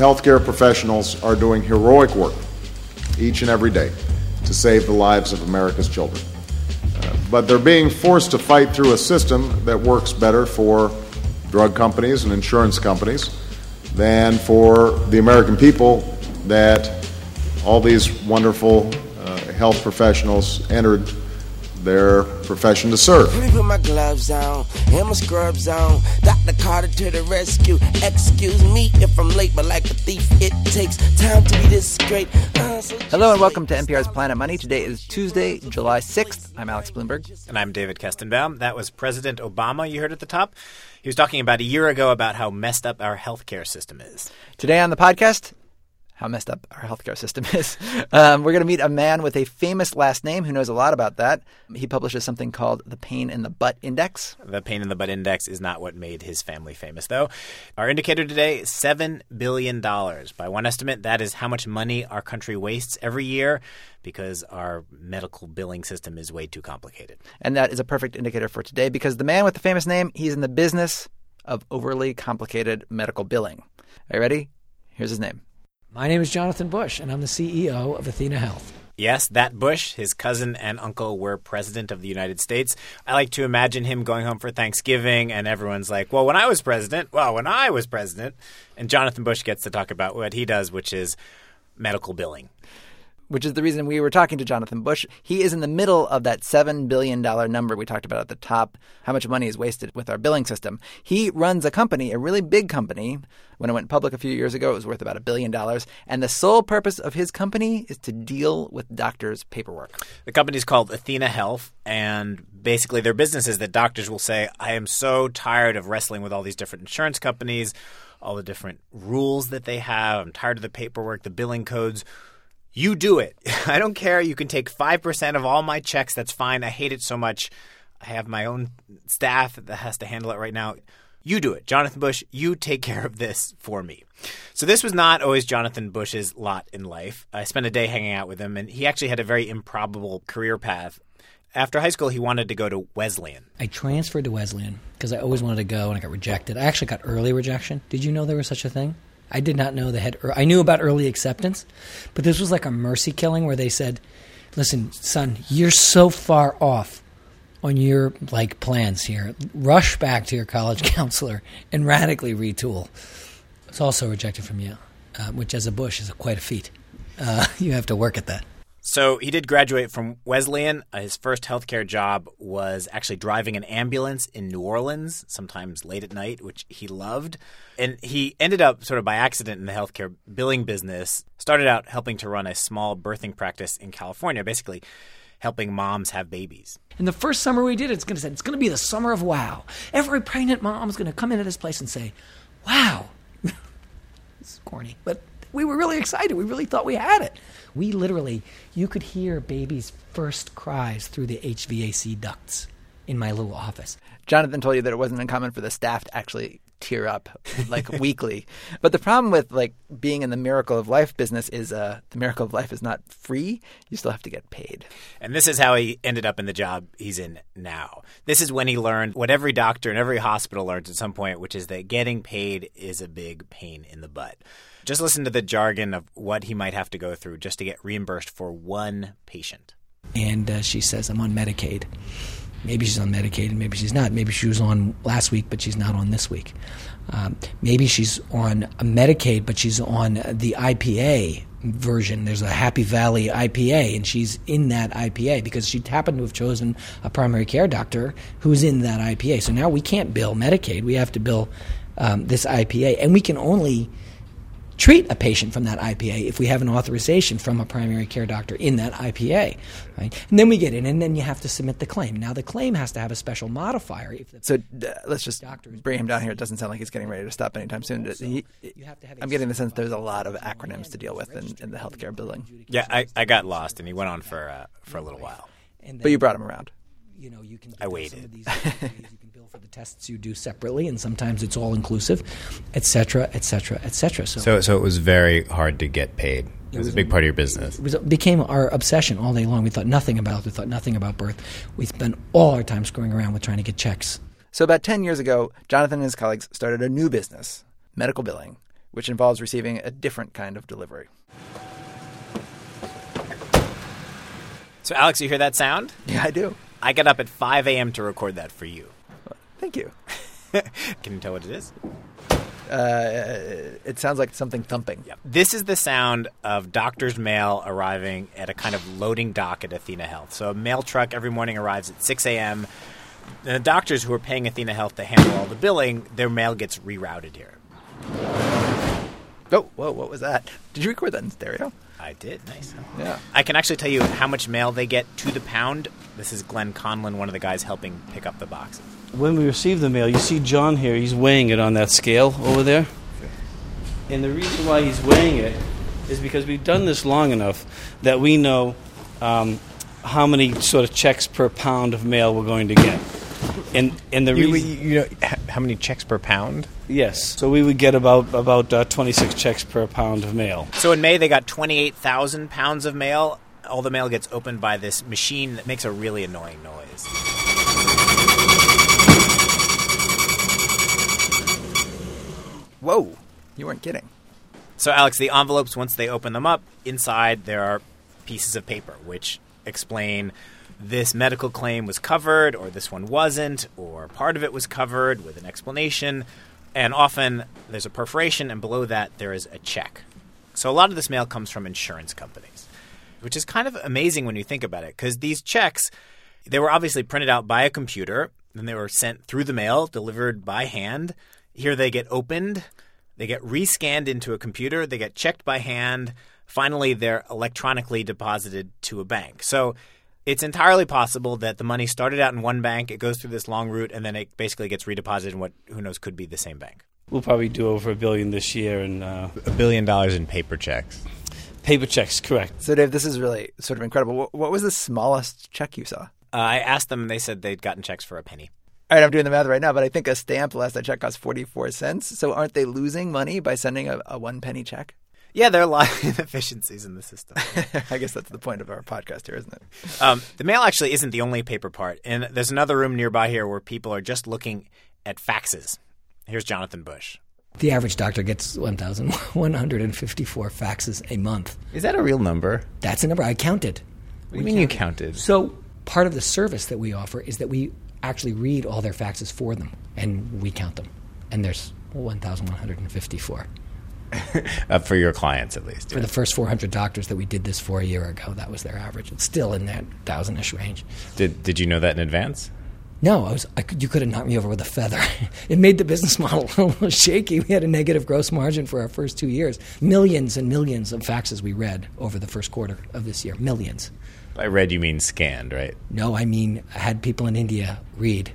healthcare professionals are doing heroic work each and every day to save the lives of America's children. But they're being forced to fight through a system that works better for drug companies and insurance companies than for the American people that all these wonderful health professionals entered their profession to serve. Let me put my gloves on and my scrubs on. Dr. Carter to the rescue. Excuse me if I'm late, but like a thief, it takes time to be this great. Hello and welcome to NPR's Planet Money. Today is Tuesday, July 6th. I'm Alex Bloomberg. And I'm David Kestenbaum. That was President Obama you heard at the top. He was talking about a year ago about how messed up our healthcare system is. Today on the podcast, how messed up our healthcare system is. We're going to meet a man with a famous last name who knows a lot about that. He publishes something called the Pain in the Butt Index. The Pain in the Butt Index is not what made his family famous, though. Our indicator today, $7 billion. By one estimate, that is how much money our country wastes every year because our medical billing system is way too complicated. And that is a perfect indicator for today because the man with the famous name, he's in the business of overly complicated medical billing. Are you ready? Here's his name. My name is Jonathan Bush, and I'm the CEO of Athena Health. Yes, that Bush, his cousin and uncle, were president of the United States. I like to imagine him going home for Thanksgiving, and everyone's like, well, when I was president. And Jonathan Bush gets to talk about what he does, which is medical billing. Which is the reason we were talking to Jonathan Bush. He is in the middle of that $7 billion number we talked about at the top, how much money is wasted with our billing system. He runs a company, a really big company. When it went public a few years ago, it was worth about $1 billion. And the sole purpose of his company is to deal with doctors' paperwork. The company is called Athena Health, and basically their business is that doctors will say, I am so tired of wrestling with all these different insurance companies, all the different rules that they have. I'm tired of the paperwork, the billing codes. You do it. I don't care. You can take 5% of all my checks. That's fine. I hate it so much. I have my own staff that has to handle it right now. You do it. Jonathan Bush, you take care of this for me. So this was not always Jonathan Bush's lot in life. I spent a day hanging out with him, and he actually had a very improbable career path. After high school, he wanted to go to Wesleyan. I transferred to Wesleyan because I always wanted to go, and I got rejected. I actually got early rejection. Did you know there was such a thing? I did not know I knew about early acceptance, but this was like a mercy killing where they said, listen, son, you're so far off on your plans here. Rush back to your college counselor and radically retool. It's also rejected from Yale, which as a Bush is quite a feat. You have to work at that. So he did graduate from Wesleyan. His first healthcare job was actually driving an ambulance in New Orleans, sometimes late at night, which he loved. And he ended up sort of by accident in the healthcare billing business, started out helping to run a small birthing practice in California, basically helping moms have babies. And the first summer we did, it's going to be the summer of wow. Every pregnant mom is going to come into this place and say, wow. It's corny, but we were really excited. We really thought we had it. We literally, you could hear babies' first cries through the HVAC ducts in my little office. Jonathan told you that it wasn't uncommon for the staff to actually tear up weekly. But the problem with being in the Miracle of Life business is the Miracle of Life is not free. You still have to get paid. And this is how he ended up in the job he's in now. This is when he learned what every doctor and every hospital learns at some point, which is that getting paid is a big pain in the butt. Just listen to the jargon of what he might have to go through just to get reimbursed for one patient. And she says, I'm on Medicaid. Maybe she's on Medicaid, maybe she's not. Maybe she was on last week, but she's not on this week. Maybe she's on Medicaid, but she's on the IPA version. There's a Happy Valley IPA, and she's in that IPA because she happened to have chosen a primary care doctor who's in that IPA. So now we can't bill Medicaid. We have to bill this IPA, and we can only treat a patient from that IPA if we have an authorization from a primary care doctor in that IPA, right? And then we get in, and then you have to submit the claim. Now, the claim has to have a special modifier. Let's just bring him down here. It doesn't sound like he's getting ready to stop anytime soon. I'm getting the sense there's a lot of acronyms to deal with in the healthcare billing. Yeah, I got lost, and he went on for a little while. But you brought him around. You can I waited. You can bill for the tests you do separately, and sometimes it's all inclusive, et cetera, et cetera, et cetera. So it was very hard to get paid. It was a big part of your business. It became our obsession all day long. We thought nothing about it. We thought nothing about birth. We spent all our time screwing around with trying to get checks. So about 10 years ago, Jonathan and his colleagues started a new business, medical billing, which involves receiving a different kind of delivery. So, Alex, you hear that sound? Yeah, I do. I got up at 5 a.m. to record that for you. Thank you. Can you tell what it is? It sounds like something thumping. Yep. This is the sound of doctor's mail arriving at a kind of loading dock at Athena Health. So a mail truck every morning arrives at 6 a.m. The doctors who are paying Athena Health to handle all the billing, their mail gets rerouted here. Oh, whoa, what was that? Did you record that in stereo? I did. Nice. Yeah. I can actually tell you how much mail they get to the pound. This is Glenn Conlon, one of the guys helping pick up the boxes. When we receive the mail, you see John here, he's weighing it on that scale over there. And the reason why he's weighing it is because we've done this long enough that we know how many sort of checks per pound of mail we're going to get. And the reason, you know how many checks per pound? Yes. So we would get about 26 checks per pound of mail. So in May, they got 28,000 pounds of mail. All the mail gets opened by this machine that makes a really annoying noise. Whoa, you weren't kidding. So, Alex, the envelopes, once they open them up, inside there are pieces of paper which explain this medical claim was covered, or this one wasn't, or part of it was covered with an explanation. And often there's a perforation, and below that there is a check. So a lot of this mail comes from insurance companies, which is kind of amazing when you think about it, because these checks, they were obviously printed out by a computer, then they were sent through the mail, delivered by hand. Here they get opened, they get rescanned into a computer, they get checked by hand. Finally, they're electronically deposited to a bank. So it's entirely possible that the money started out in one bank, it goes through this long route, and then it basically gets redeposited in what, who knows, could be the same bank. We'll probably do over $1 billion this year. And $1 billion in paper checks. Paper checks, correct. So, Dave, this is really sort of incredible. What was the smallest check you saw? I asked them, and they said they'd gotten checks for a penny. All right, I'm doing the math right now, but I think a stamp, the last I checked, cost 44 cents. So aren't they losing money by sending a 1 penny check? Yeah, there are a lot of inefficiencies in the system. I guess that's the point of our podcast here, isn't it? The mail actually isn't the only paper part. And there's another room nearby here where people are just looking at faxes. Here's Jonathan Bush. The average doctor gets 1,154 faxes a month. Is that a real number? That's a number. I counted. What do you mean you counted? So part of the service that we offer is that we actually read all their faxes for them, and we count them. And there's 1,154. For your clients, at least. For the first 400 doctors that we did this for a year ago, that was their average. It's still in that 1,000-ish range. Did you know that in advance? No, you could have knocked me over with a feather. It made the business model a little shaky. We had a negative gross margin for our first 2 years. Millions and millions of faxes we read over the first quarter of this year. Millions. By read, you mean scanned, right? No, I mean I had people in India read.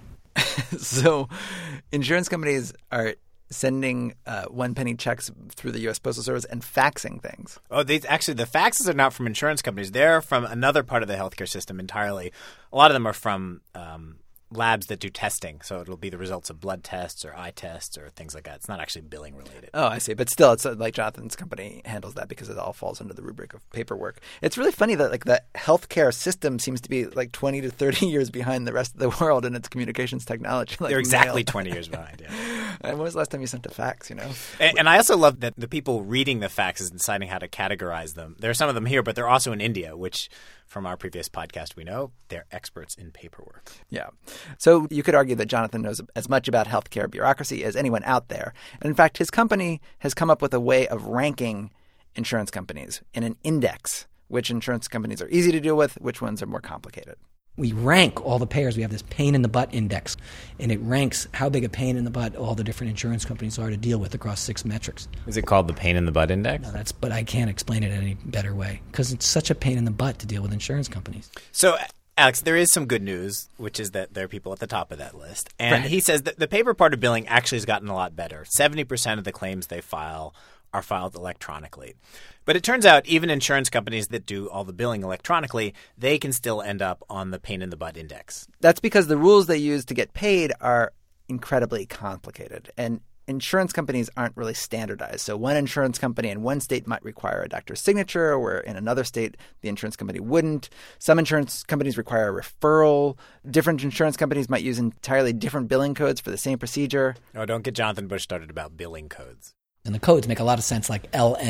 So insurance companies are sending 1 penny checks through the U.S. Postal Service and faxing things. Oh, the faxes are not from insurance companies. They're from another part of the healthcare system entirely. A lot of them are from labs that do testing. So it'll be the results of blood tests or eye tests or things like that. It's not actually billing related. Oh, I see. But still, it's like Jonathan's company handles that because it all falls under the rubric of paperwork. It's really funny that like the healthcare system seems to be like 20 to 30 years behind the rest of the world in its communications technology. Like they're exactly mail. 20 years behind, yeah. And when was the last time you sent a fax, And I also love that the people reading the faxes and deciding how to categorize them. There are some of them here, but they're also in India, which from our previous podcast we know they're experts in paperwork. Yeah. So you could argue that Jonathan knows as much about healthcare bureaucracy as anyone out there. And in fact, his company has come up with a way of ranking insurance companies in an index, which insurance companies are easy to deal with, which ones are more complicated. We rank all the payers. We have this pain in the butt index, and it ranks how big a pain in the butt all the different insurance companies are to deal with across 6 metrics. Is it called the pain in the butt index? No, but I can't explain it any better way because it's such a pain in the butt to deal with insurance companies. So, Alex, there is some good news, which is that there are people at the top of that list. And he says that the paper part of billing actually has gotten a lot better. 70% of the claims they file are filed electronically. But it turns out even insurance companies that do all the billing electronically, they can still end up on the pain in the butt index. That's because the rules they use to get paid are incredibly complicated. And insurance companies aren't really standardized. So one insurance company in one state might require a doctor's signature, where in another state the insurance company wouldn't. Some insurance companies require a referral. Different insurance companies might use entirely different billing codes for the same procedure. Oh, don't get Jonathan Bush started about billing codes. And the codes make a lot of sense, like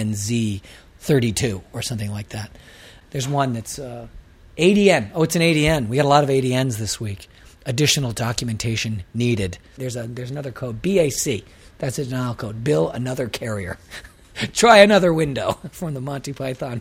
LNZ32 or something like that. There's one that's ADN. Oh, it's an ADN. We got a lot of ADNs this week. Additional documentation needed. There's another code, BAC. That's a denial code. Bill another carrier. Try another window from the Monty Python,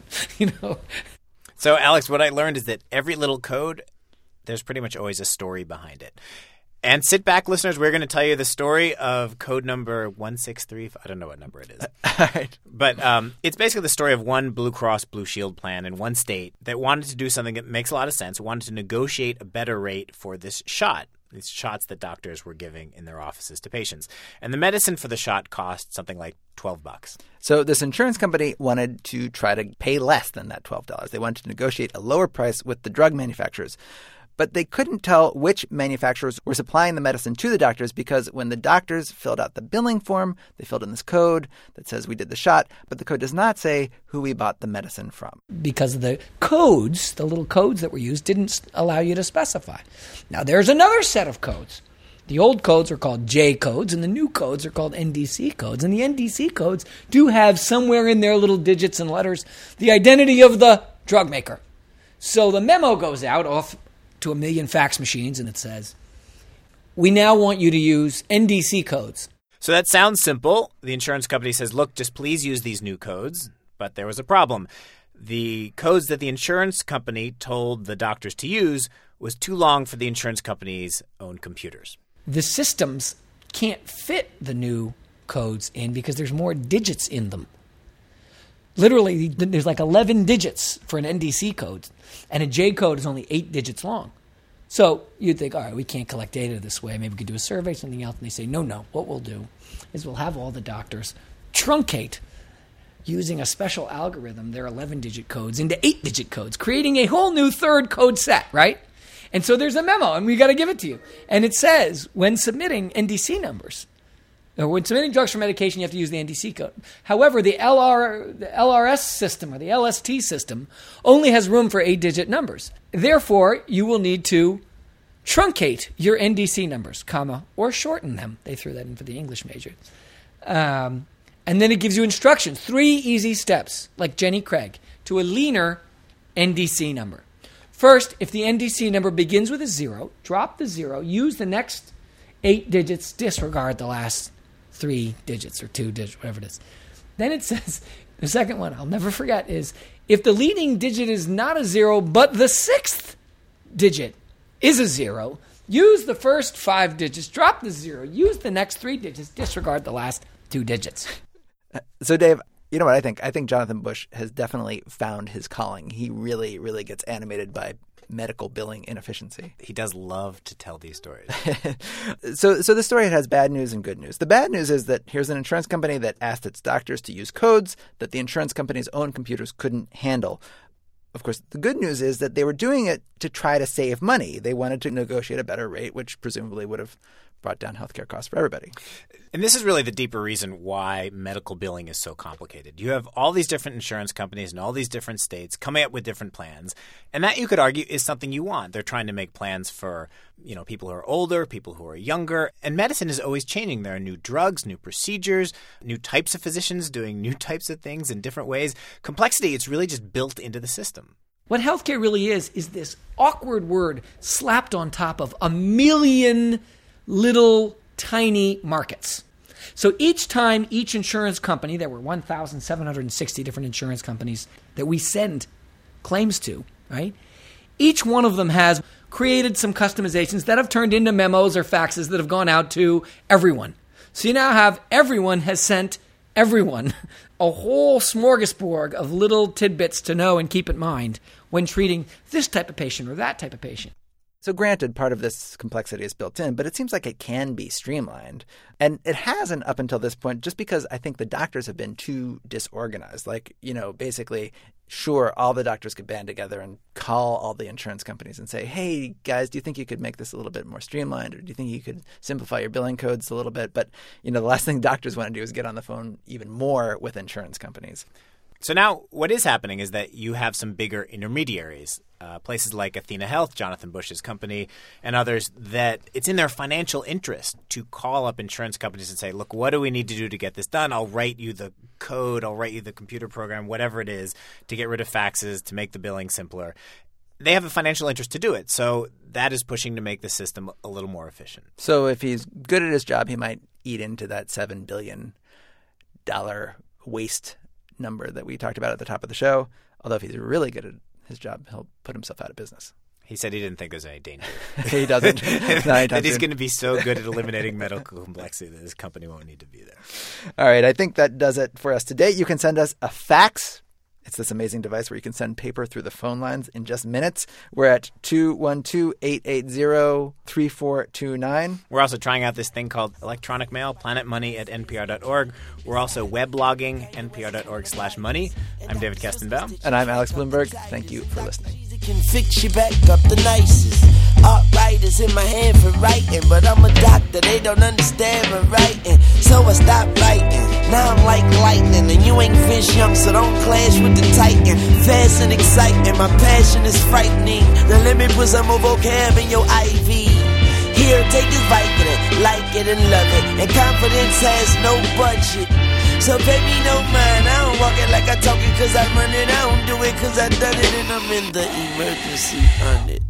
So, Alex, what I learned is that every little code, there's pretty much always a story behind it. And sit back, listeners. We're going to tell you the story of code number 163. I don't know what number it is. All right. But it's basically the story of one Blue Cross Blue Shield plan in one state that wanted to do something that makes a lot of sense. It wanted to negotiate a better rate for this shot, these shots that doctors were giving in their offices to patients. And the medicine for the shot cost something like $12. So this insurance company wanted to try to pay less than that $12. They wanted to negotiate a lower price with the drug manufacturers. But they couldn't tell which manufacturers were supplying the medicine to the doctors because when the doctors filled out the billing form, they filled in this code that says we did the shot, but the code does not say who we bought the medicine from. Because the codes, the little codes that were used, didn't allow you to specify. Now, there's another set of codes. The old codes are called J codes, and the new codes are called NDC codes. And the NDC codes do have somewhere in their little digits and letters the identity of the drug maker. So the memo goes out off to 1 million fax machines, and it says, we now want you to use NDC codes. So that sounds simple. The insurance company says, look, just please use these new codes. But there was a problem. The codes that the insurance company told the doctors to use was too long for the insurance company's own computers. The systems can't fit the new codes in because there's more digits in them. Literally, there's like 11 digits for an NDC code, and a J code is only 8 digits long. So you'd think, all right, we can't collect data this way. Maybe we could do a survey, something else. And they say, no. What we'll do is we'll have all the doctors truncate using a special algorithm their 11-digit codes into 8-digit codes, creating a whole new third code set, right? And so there's a memo, and we got to give it to you. And it says, when submitting NDC numbers, or when submitting drugs for medication, you have to use the NDC code. However, the LRS system or the LST system only has room for 8-digit numbers. Therefore, you will need to truncate your NDC numbers, or shorten them. They threw that in for the English major. And then it gives you instructions, 3 easy steps, like Jenny Craig, to a leaner NDC number. First, if the NDC number begins with a 0, drop the 0, use the next 8 digits, disregard the last 3 digits or 2 digits, whatever it is. Then it says, the second one I'll never forget is, if the leading digit is not a 0, but the 6th digit is a 0, use the first 5 digits, drop the 0, use the next 3 digits, disregard the last 2 digits. So, Dave, you know what I think? I think Jonathan Bush has definitely found his calling. He really, really gets animated by medical billing inefficiency. He does love to tell these stories. So this story has bad news and good news. The bad news is that here's an insurance company that asked its doctors to use codes that the insurance company's own computers couldn't handle. Of course, the good news is that they were doing it to try to save money. They wanted to negotiate a better rate, which presumably would have brought down healthcare costs for everybody. And this is really the deeper reason why medical billing is so complicated. You have all these different insurance companies in all these different states coming up with different plans. And that, you could argue, is something you want. They're trying to make plans for, people who are older, people who are younger. And medicine is always changing. There are new drugs, new procedures, new types of physicians doing new types of things in different ways. Complexity, it's really just built into the system. What healthcare really is this awkward word slapped on top of 1 million little tiny markets. So each time each insurance company, there were 1,760 different insurance companies that we send claims to, right? Each one of them has created some customizations that have turned into memos or faxes that have gone out to everyone. So you now have everyone has sent everyone a whole smorgasbord of little tidbits to know and keep in mind when treating this type of patient or that type of patient. So granted, part of this complexity is built in, but it seems like it can be streamlined. And it hasn't up until this point, just because I think the doctors have been too disorganized. Like, basically, sure, all the doctors could band together and call all the insurance companies and say, hey, guys, do you think you could make this a little bit more streamlined? Or do you think you could simplify your billing codes a little bit? But, the last thing doctors want to do is get on the phone even more with insurance companies. So now what is happening is that you have some bigger intermediaries, places like Athena Health, Jonathan Bush's company, and others, that it's in their financial interest to call up insurance companies and say, look, what do we need to do to get this done? I'll write you the code, I'll write you the computer program, whatever it is, to get rid of faxes, to make the billing simpler. They have a financial interest to do it. So that is pushing to make the system a little more efficient. So if he's good at his job, he might eat into that $7 billion waste number that we talked about at the top of the show. Although if he's really good at his job, he'll put himself out of business. He said he didn't think there's any danger. He doesn't. That he's going to be so good at eliminating medical complexity that his company won't need to be there. All right. I think that does it for us today. You can send us a fax. It's this amazing device where you can send paper through the phone lines in just minutes. We're at 212-880-3429. We're also trying out this thing called electronic mail, planetmoney@npr.org. We're also weblogging, npr.org/money. I'm David Kestenbaum. And I'm Alex Bloomberg. Thank you for listening. Can fix you back up the nicest. Art writers in my hand for writing, but I'm a doctor, they don't understand my writing. So I stopped writing. Now I'm like lightning, and you ain't fish young, so don't clash with the titan. Fast and exciting, my passion is frightening. The limit was a more vocab in your IV. Here, take this Vicodin, like it and love it. And confidence has no budget. So pay me no mind, I don't walk it like I talk it cause I run it. I don't do it cause I done it and I'm in the emergency on it.